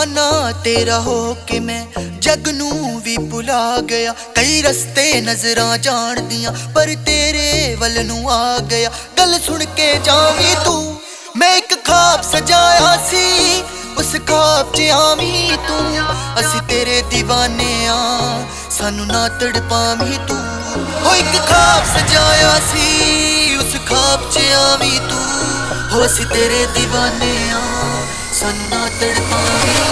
दीवाना तेरा हो के मैं जग नू भी भुला गया। कई रस्ते नजरां जान दियां पर तेरे वल नू आ गया। गल सुन के जावी तू, मैं एक ख्वाब सजाया सी, उस ख्वाब च आवी तू। असी तेरे दीवाने आ, सानू ना तड़पावी तू। हो एक ख्वाब सजाया सी, उस ख्वाब च आवी तू। हो असी तेरे दीवाने आ, सानू ना तड़पावी।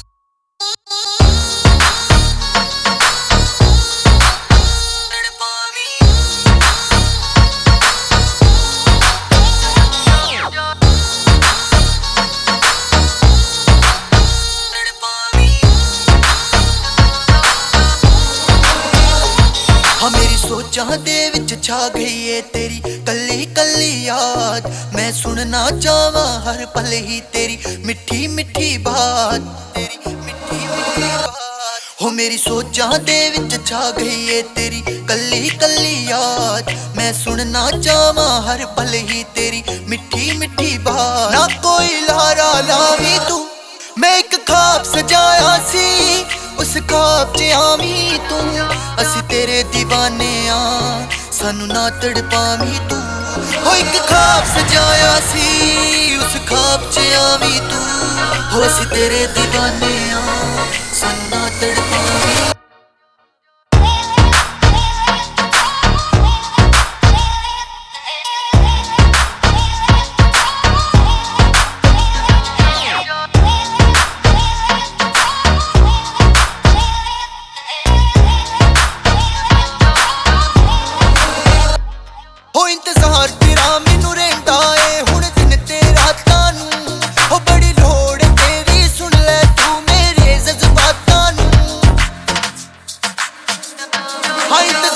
हाँ मेरी सोचां दे विच छा गई है तेरी कली कली याद। मैं सुनना चाहवां हर पल ही तेरी मिठी मिठी बात, तेरी मिठी मिठी बात। हो मेरी सोचां दे विच छा गई है तेरी कली कली याद। मैं सुनना चाहवां हर पल ही तेरी मिठी मिठी बात। ना कोई लारा लावी तू, मैं एक ख्वाब सजाया सी, उस ख्वाब च आवी तू। असी तेरे दीवाने आ, सानू ना तड़पावी तू। हो एक ख्वाब सजाया सी, उस ख्वाब च आवी तू। हो असी तेरे दीवाने आ, सानू ना तड़पावी। हो इंतजार तेरा मैनू रहिंदा ए हुण दिन ते रातां नू। हो बड़ी लोड़ तेरी सुन ले तू मेरे जज्बातां नू। हाँ